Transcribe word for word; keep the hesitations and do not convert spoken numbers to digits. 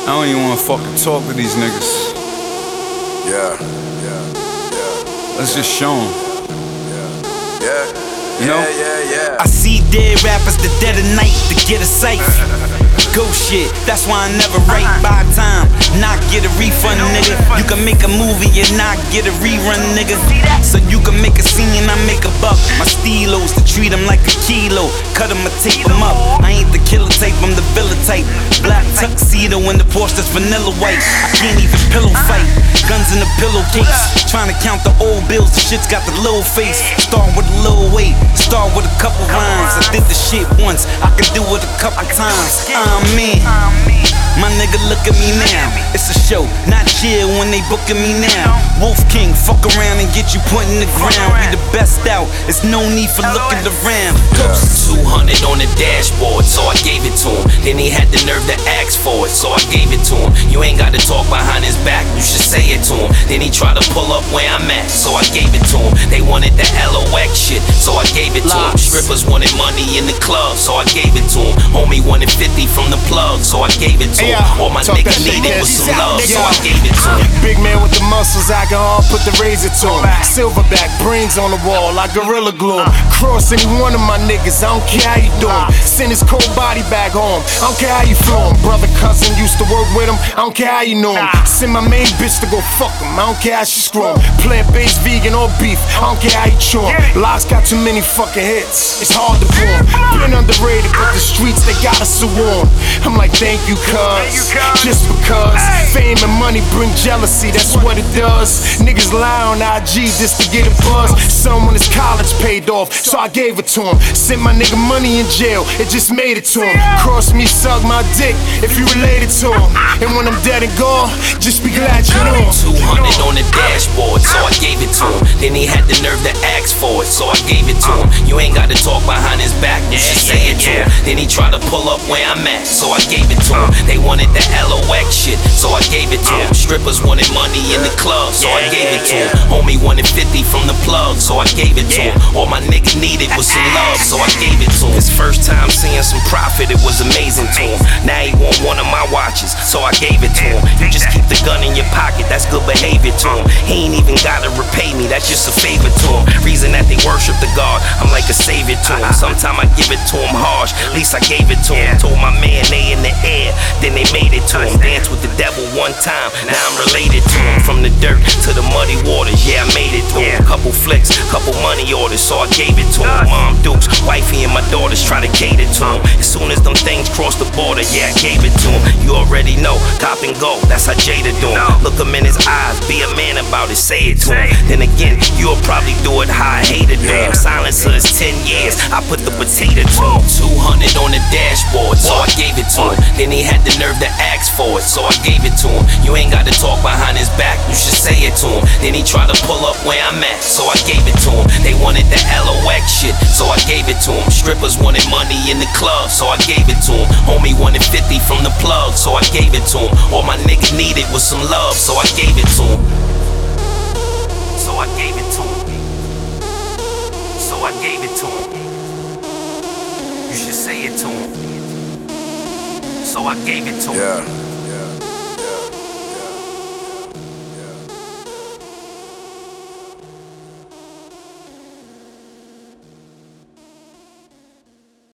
I don't even wanna fucking talk to these niggas. Yeah, yeah, yeah. Let's just show them. Yeah, yeah, you know? yeah, yeah, yeah. I see dead rappers the dead of night to get a safe. Go shit, that's why I never write by time. Not get a refund, nigga. You can make a movie and not get a rerun, nigga. So you can make a scene and I make a buck. My stilos to treat them like a kilo. Cut them or tape them up. I ain't the killer type, I'm the villa type. Black tuxedo in the Porsche that's vanilla white. I can't even pillow fight. Guns in the pillowcase. Trying to count the old bills, the shit's got the little face. Start with a little weight, start with a couple rhymes. I did the shit once, I could do it a couple times. I'm in. My nigga, look at me now. It's a show, not chill when they booking me now. Wolf King, fuck around and get you put in the ground. We the best out, it's no need for looking around. two hundred on the dashboard, so I gave it to him. Then he had the nerve to ask for it, so I gave it to him. You ain't gotta talk behind his back, you should say it to him. Then he tried to pull up where I'm at, so I gave it to him. They wanted the L O X shit, so I gave it to him. Strippers wanted money in the club, so I gave it to him. Homie wanted fifty from the plug, so I gave it to him. All my niggas needed was some love, so I gave it to him. Big man with the muscles, I can all put the razor to him. Silverback, brains on the wall, like Gorilla Glue. Cross any one of my niggas, I don't care how you do him. Send his cold body back home, I don't care how you flew him. Brother, cousin, used to work with him, I don't care how you know him. Send my main bitch to go fuck him, I don't care how she screw him. Plant-based, vegan, or beef, I don't care how you chew him. Locks got too many fucking hits, it's hard to pull him. Been underrated, but the streets, they got us so warm. I'm like, thank you, cuz. Just because fame and money bring jealousy, that's what it does. Niggas lie on I G just to get a buzz. Someone his college paid off, so I gave it to him. Sent my nigga money in jail, it just made it to him. Cross me, suck my dick if you related to him. And when I'm dead and gone, just be glad you know him. two hundred on the dashboard, so I gave it to him. Then he had the nerve to ask for it, so I gave it to him. You ain't gotta talk behind his back, you should say it to him. Then he tried to pull up where I'm at, so I gave it to him. They wanted the L O X shit, so I gave it to him. Strippers wanted money in the club, so I gave it to him. Homie wanted fifty from the plug, so I gave it to him. All my nigga needed was some love, so I gave it to him. His first time seeing some profit, it was amazing to him. Now he want one of my watches, so I gave it to him. You just keep the gun in your pocket, that's good behavior to him. He ain't even gotta repay me, that's just a favor to him. Reason that they worship the God, I'm like a savior to him. Sometimes I give it to him harsh, at least I gave it to him. Told my man they in the air, then they made it to him. Dance with the devil one time, now I'm related to him. From the dirt to the muddy waters, yeah, I made it to him. Couple flicks, couple money orders, so I gave it to him. Mom Dukes, wifey and my daughters try to cater to him. As soon as them things cross the border, yeah, I gave it to him. You already know, cop and go, that's how Jada do him. Look him in his eyes, be a man about it, say it to him. Then again, you'll probably do it how I hate it to him. Silencer is ten years, I put the potato to him. two hundred on the dashboard, so I gave it to him. Then he had the nerve to ask for it, so I gave it to him. You ain't gotta talk behind his back, you should say it to him. Then he tried to pull up where I'm at, so I gave it to him. They wanted the L O X shit, so I gave it to him. Strippers wanted money in the club, so I gave it to him. Homie wanted fifty from the plug, so I gave it to him. All my nigga needed was some love, so I gave it to him. So I gave it to him. So I gave it to him. You should say it to him. So I gave it to him. Yeah.